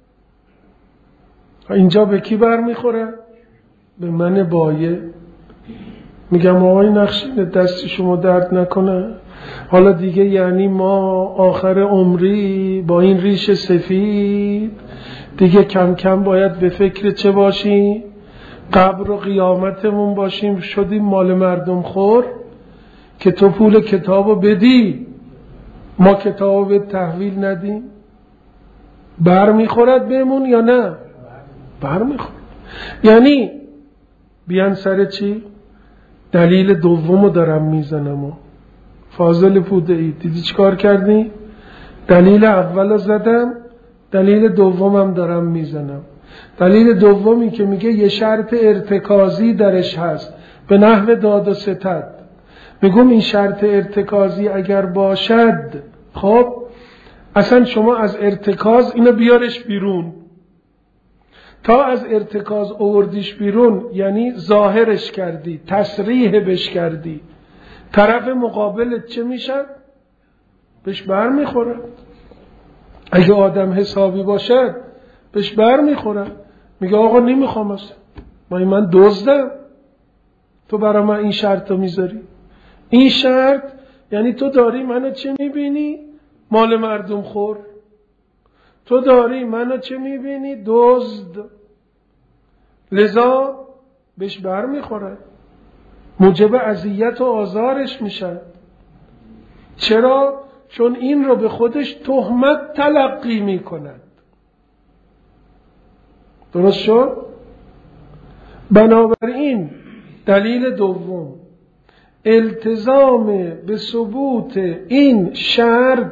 اینجا به کی بر میخوره؟ به من بایه. میگم آقای نقشینه دست شما درد نکنه، حالا دیگه یعنی ما آخر عمری با این ریش سفید دیگه کم کم باید به فکر چه باشیم؟ قبر و قیامتمون باشیم، شدیم مال مردم خور که تو پول کتابو بدی ما کتابو به تحویل ندیم. بر میخورد بهمون یا نه؟ بر میخورد. یعنی بیان سر چی؟ دلیل دومو دارم میزنم و فاضل پوده ای دیدی چیکار کردی؟ دلیل اولو زدم، دلیل دومم دارم میزنم. دلیل دومی که میگه یه شرط ارتکازی درش هست به نحو داد و ستد. میگم این شرط ارتکازی اگر باشد، خب اصلا شما از ارتکاز اینو بیارش بیرون. تا از ارتکاز آوردیش بیرون، یعنی ظاهرش کردی، تصریح بش کردی، طرف مقابلت چه میشن؟ بهش بر میخورن. اگه آدم حسابی باشد بهش بر میخورن، میگه آقا نمیخوام اصلا، من من دزدم، تو برای من این شرط رو میذاری. این شرط یعنی تو داری منو چه میبینی؟ مال مردم خور. تو داری منو چه میبینی؟ دزد. لذا بهش بر میخورن، موجب اذیت و آزارش میشن. چرا؟ چون این رو به خودش تهمت تلقی میکند. درست شد؟ بنابراین دلیل دوم، التزام به ثبوت این شرط،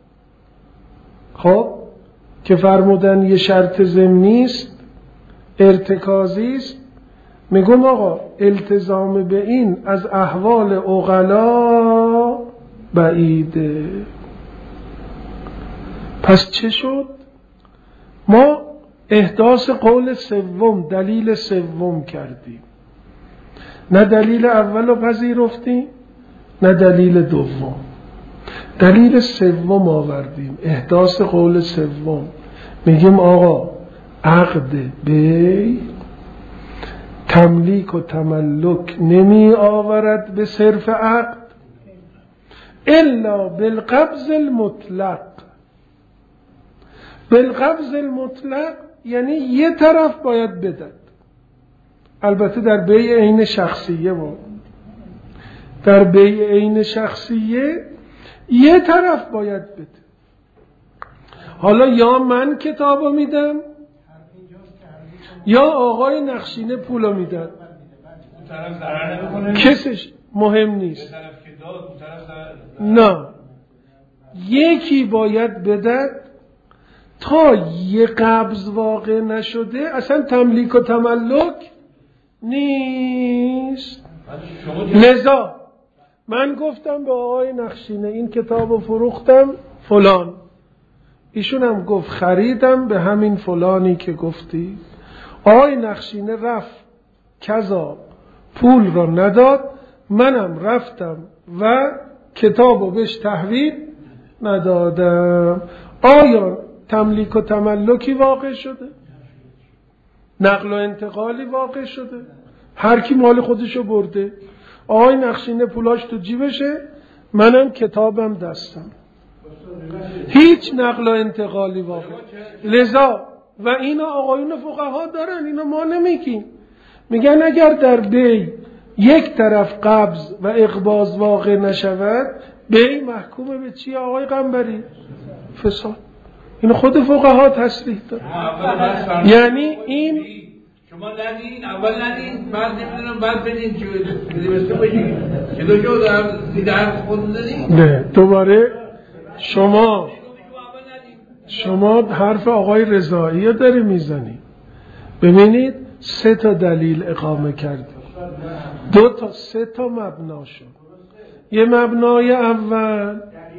خب که فرمودن یه شرط ضمنی است، ارتکازی است. میگم آقا التزام به این از احوال عقلا بعیده. پس چه شد؟ ما احداث قول سوم، دلیل سوم کردیم، نه دلیل اول رو پذیرفتیم نه دلیل دوم، دلیل سوم آوردیم، احداث قول سوم. میگیم آقا عقد بی تملیک و تملک نمی آورد به صرف عقد الا بالقبض المطلق. بالقبض المطلق یعنی یه طرف باید بدد، البته در بیع عین شخصیه بود. در بیع عین شخصیه یه طرف باید بده. حالا یا من کتابو میدم یا آقای نقشینه پولو میدن، کسش مهم نیست. نه، یکی باید بدد. تا یه قبض واقع نشده اصلا تملیک و تملک نیست. لذا من گفتم به آقای نقشینه این کتابو فروختم فلان، ایشون هم گفت خریدم به همین فلانی که گفتی. آقای نقشینه رفت کذا پول را نداد، منم رفتم و کتابو بهش تحویل ندادم. آیا تملیک و تملکی واقع شده؟ نقل و انتقالی واقع شده؟ هر کی مال خودشو برده. آقای نقشینه پولاش تو جیبشه، منم کتابم دستم، هیچ نقل و انتقالی واقع. لذا و اینا آقایون فقها دارن، اینا ما نمیگیم. میگن اگر در بی یک طرف قبض و اقباض واقع نشود، بی محکومه به چی آقای قنبری؟ فساد. این خود فقها تصریح داره. یعنی این شما ندین، اول ندین، بعد نمیدونم بعد بدین چه بدیبسته باشید چه دو شو در دیدر خود ندین. نه دوباره شما شما حرف آقای رضایی رو داری میزنی. ببینید سه تا دلیل اقامه کردیم، دو تا سه تا مبنا شد. یه مبنای اول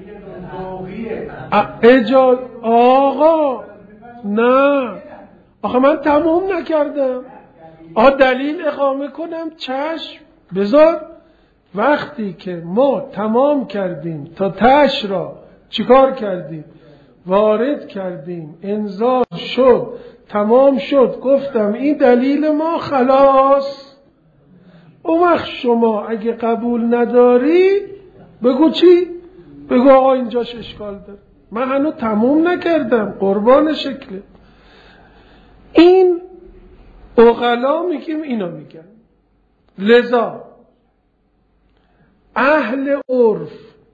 اجاز. آقا نه، آخه من تموم نکردم. آقا دلیل اقامه کنم چشم بذار. وقتی که ما تمام کردیم تا تش را چیکار کردیم؟ وارد کردیم، انزال شد، تمام شد، گفتم این دلیل ما خلاص. اون وقت شما اگه قبول نداری بگو چی؟ بگو آقا اینجاش اشکال داره، من هنوز تموم نکردم، قربان شکل. این عقلا میگیم اینا میگن. لذا اهل عرف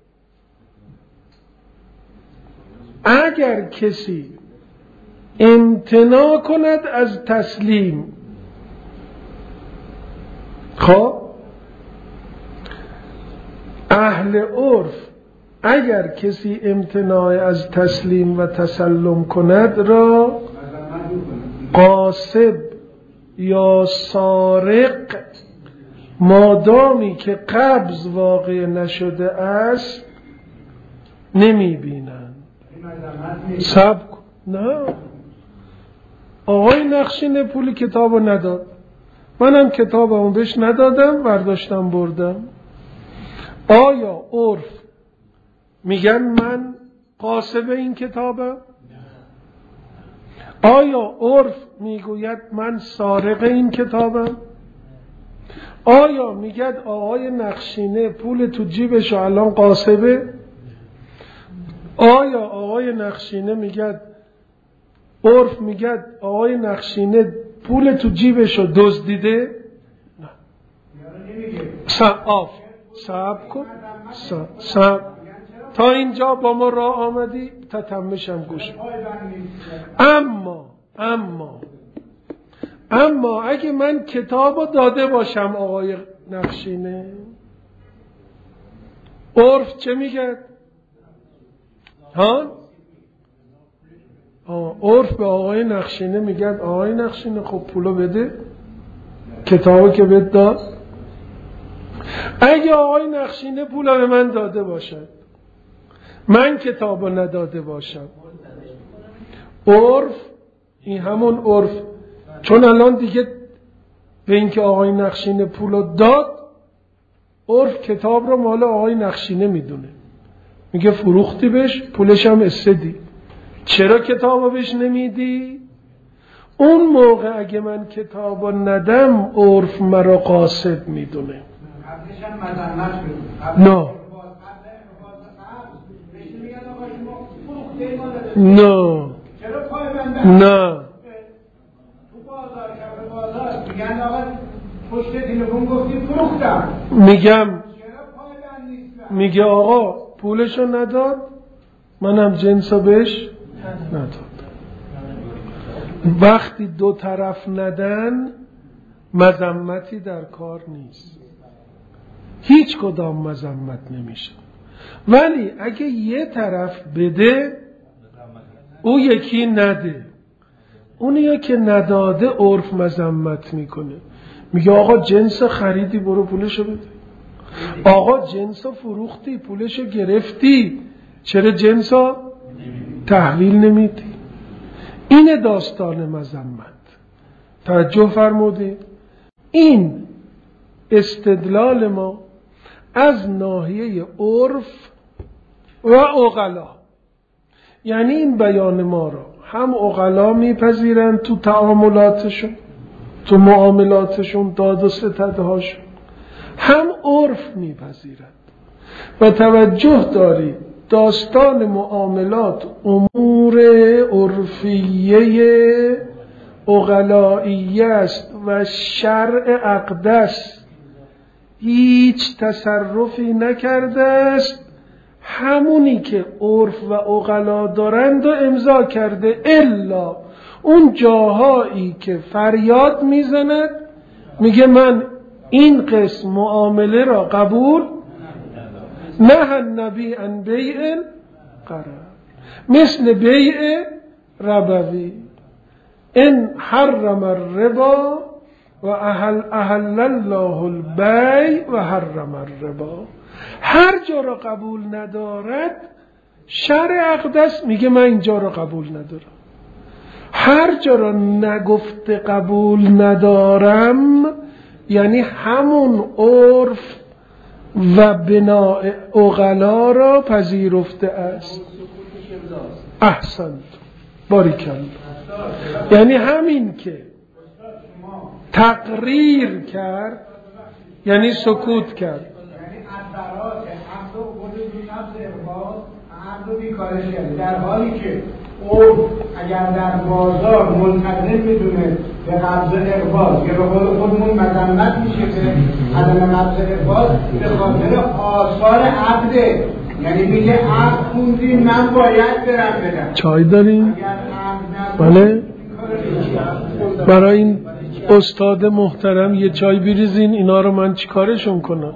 اگر کسی امتناع کند از تسلیم، خب اهل عرف اگر کسی امتناع از تسلیم و تسلم کند را قاصب یا سارق، مادامی که قبض واقع نشده است نمی بینند. سب نه آقای نخشینه پول کتابو نداد، منم کتابمو بهش ندادم، برداشتم بردم. آیا عرف میگن من غاصب این کتابم؟ آیا عرف میگوید من سارق این کتابم؟ آیا میگد آقای نخشینه پول تو جیبش الان غاصبه؟ آیا آقای نخشینه میگد عرف میگد آقای نخشینه پول تو جیبش رو دزدیده؟ نه. آف صبر کن، صبر تا اینجا با ما راه آمدی، تتمشم گوش. اما اما اما اگه من کتابو داده باشم آقای نخشینه، عرف چه میگه؟ ها؟ عرف به آقای نخشینه میگه آقای نخشینه خب پولو بده، کتابو که بهت داد. اگه آقای نخشینه پولو به من داده باشد، من کتابو نداده باشم، عرف این همون عرف، چون الان دیگه به اینکه آقای نخشینه پولو داد، عرف کتاب رو مال آقای نخشینه میدونه، میگه فروختی بهش، پولش هم استدی، چرا کتابو بهش نمیدی؟ اون موقع اگه من کتابو ندم عرف مرا غاصب میدونه. نه نه نه میگم میگه آقا پولشو نداد، منم جنسو بهش نداد. وقتی دو طرف ندن مذمتی در کار نیست، هیچ کدام مذمت نمیشه. ولی اگه یه طرف بده او یکی نده، اونیه که نداده عرف مذمت میکنه، میگه آقا جنس خریدی برو پولشو بده، آقا جنسو فروختی پولشو گرفتی چرا جنسو تحویل نمیدی؟ این داستان مذمت. توجه فرمودید؟ این استدلال ما از ناحیه عرف و عقلا، یعنی این بیان ما را هم عقلا میپذیرن تو تعاملاتشون، تو معاملاتشون، داد و ستدهاشون، هم عرف میپذیرند. و توجه دارید داستان معاملات امور عرفیه عقلائیه است و شرع اقدس هیچ تصرفی نکرده است، همونی که عرف و عقلا دارند و امضا کرده، الا اون جاهایی که فریاد میزند میگه من این قسم معامله را قبول نه النبی ان بیع قرار، مثل بیع ربوی، ان حرم الربا و احل, احل الله البیع و حرم الربا. هر جا را قبول ندارد شرع اقدس میگه من اینجا را قبول ندارم. هر جا را نگفته قبول ندارم یعنی همون عرف و بناء عقلا را پذیرفته است. احسنت، باریکالله. یعنی همین که تقریر کرد یعنی سکوت کرد، یعنی اثرات عقد و وجود نفس ارباط عقد و بیکارش کرد، در حالی که او اگر در بازار منتظر بدونه به قبض ارباط یا به قول خودمون مذمت میشه که عدم قبض ارباط به خاطر آثار عقده، یعنی میگه عقد خوندی من باید برم بدم. چای داریم؟ بله؟ برای این استاد محترم یه چای بریزین، اینا رو من چیکارشون کنم؟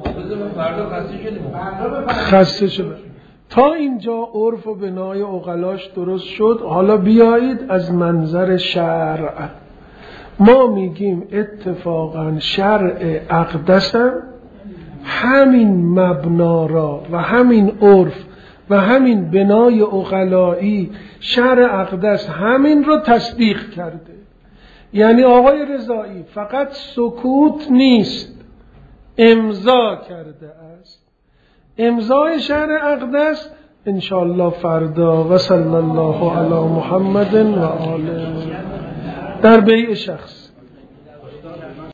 خسته شده. تا اینجا عرف و بنای عقلاش درست شد. حالا بیایید از منظر شرع. ما میگیم اتفاقا شرع اقدسم همین مبنا را و همین عرف و همین بنای عقلایی، شرع اقدس همین رو تصدیق کرده. یعنی آقای رضایی فقط سکوت نیست، امضا کرده است. امضای شهر اقدس انشاءالله فردا و صلی الله علی محمد و آله در بیع شخص.